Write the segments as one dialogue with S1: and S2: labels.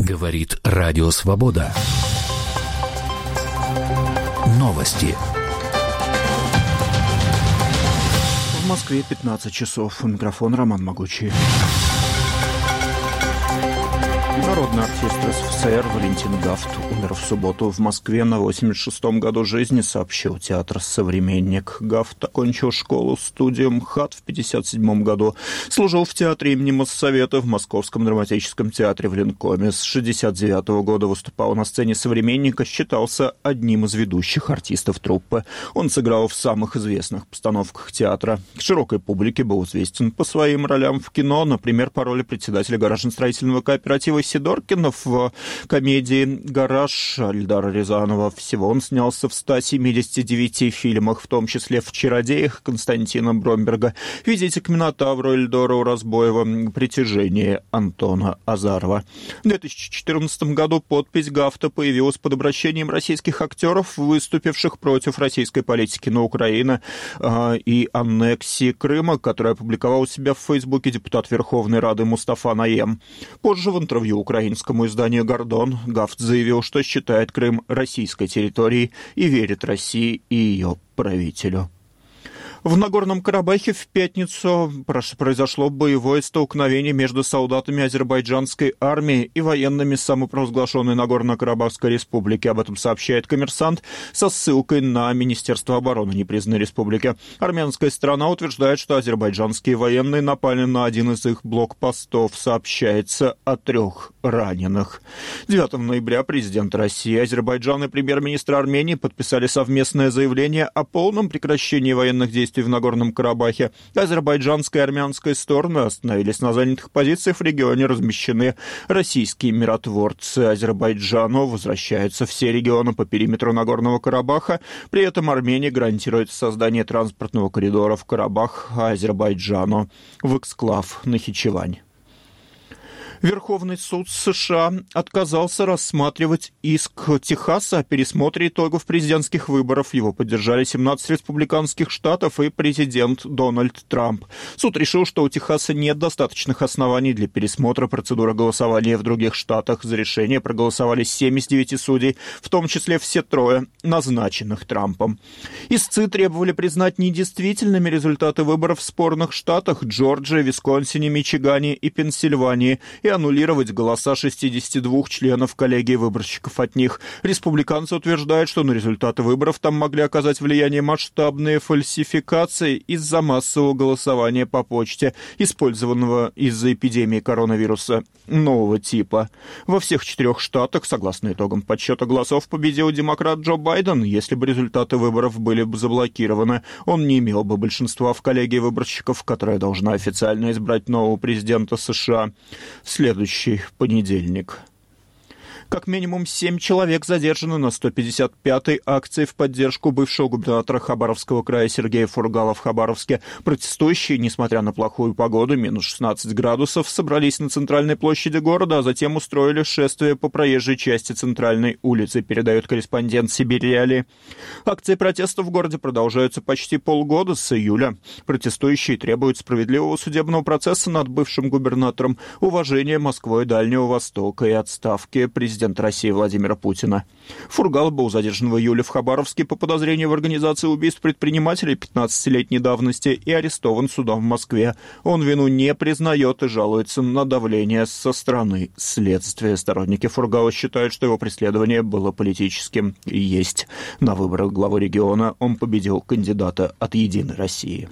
S1: Говорит Радио Свобода. Новости.
S2: В Москве 15 часов. У микрофона Роман Могучий. Народный артист РСФСР Валентин Гафт умер в субботу в Москве на 86-м году жизни, сообщил театр «Современник». Гафт окончил школу-студию МХАТ в 1957 году, служил в театре имени Моссовета, в Московском драматическом театре в Ленкоме. С 1969 года выступал на сцене «Современника», считался одним из ведущих артистов труппы. Он сыграл в самых известных постановках театра. К широкой публике был известен по своим ролям в кино, например, по роли председателя гаражно-строительного кооператива Сидоркинов в комедии «Гараж» Эльдара Рязанова. Всего он снялся в 179 фильмах, в том числе в «Чародеях» Константина Бромберга, «Визите к Минотавру» Эльдора Уразбоева, «Притяжение» Антона Азарова. В 2014 году подпись Гафта появилась под обращением российских актеров, выступивших против российской политики на Украине и аннексии Крыма, которую опубликовал у себя в Фейсбуке депутат Верховной Рады Мустафа Наем. Позже в интервью украинскому изданию «Гордон» Гафт заявил, что считает Крым российской территорией и верит России и ее правителю. В Нагорном Карабахе в пятницу произошло боевое столкновение между солдатами азербайджанской армии и военными самопровозглашенной Нагорно-Карабахской республики. Об этом сообщает «Коммерсант» со ссылкой на Министерство обороны непризнанной республики. Армянская сторона утверждает, что азербайджанские военные напали на один из их блокпостов. Сообщается о 3 раненых. 9 ноября президент России, Азербайджана и премьер-министр Армении подписали совместное заявление о полном прекращении военных действий в Нагорном Карабахе. Азербайджанская и армянская стороны остановились на занятых позициях. В регионе размещены российские миротворцы. Азербайджану возвращаются все регионы по периметру Нагорного Карабаха. При этом Армения гарантирует создание транспортного коридора в Карабах, а Азербайджану в эксклав Нахичевань. Верховный суд США отказался рассматривать иск Техаса о пересмотре итогов президентских выборов. Его поддержали 17 республиканских штатов и президент Дональд Трамп. Суд решил, что у Техаса нет достаточных оснований для пересмотра процедуры голосования в других штатах. За решение проголосовали 7 из 9 судей, в том числе все 3, назначенных Трампом. Истцы требовали признать недействительными результаты выборов в спорных штатах Джорджии, Висконсине, Мичигане и Пенсильвании и аннулировать голоса 62 членов коллегии выборщиков от них. Республиканцы утверждают, что на результаты выборов там могли оказать влияние масштабные фальсификации из-за массового голосования по почте, использованного из-за эпидемии коронавируса нового типа. Во всех 4 штатах, согласно итогам подсчета голосов, победил демократ Джо Байден. Если бы результаты выборов были бы заблокированы, он не имел бы большинства в коллегии выборщиков, которая должна официально избрать нового президента США. Следующий понедельник. Как минимум 7 человек задержаны на 155-й акции в поддержку бывшего губернатора Хабаровского края Сергея Фургала в Хабаровске. Протестующие, несмотря на плохую погоду, минус 16 градусов, собрались на центральной площади города, а затем устроили шествие по проезжей части центральной улицы, передает корреспондент Сибирь Реалии. Акции протеста в городе продолжаются почти полгода, с июля. Протестующие требуют справедливого судебного процесса над бывшим губернатором, уважения Москвы и Дальнего Востока и отставки президента России Владимира Путина. Фургал был задержан в июле в Хабаровске по подозрению в организации убийств предпринимателей 15-летней давности и арестован судом в Москве. Он вину не признает и жалуется на давление со стороны следствия. Сторонники Фургала считают, что его преследование было политическим и есть. На выборах главы региона он победил кандидата от «Единой России».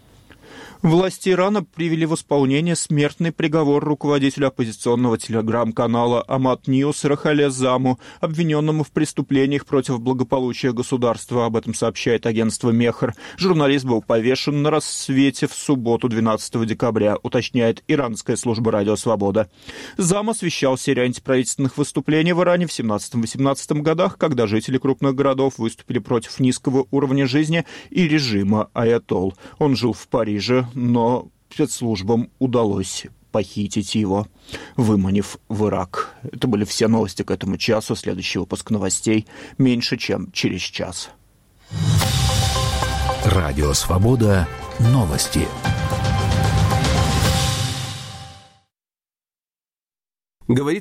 S2: Власти Ирана привели в исполнение смертный приговор руководителю оппозиционного телеграм-канала Амат Ньюс Рахале Заму, обвиненному в преступлениях против благополучия государства. Об этом сообщает агентство Мехр. Журналист был повешен на рассвете в субботу 12 декабря, уточняет иранская служба «Радио Свобода». Зам освещал серию антиправительственных выступлений в Иране в 17-18 годах, когда жители крупных городов выступили против низкого уровня жизни и режима аятолл. Он жил в Париже, но спецслужбам удалось похитить его, выманив в Ирак. Это были все новости к этому часу. Следующий выпуск новостей меньше, чем через час.
S1: Радио Свобода. Новости.
S3: Говорит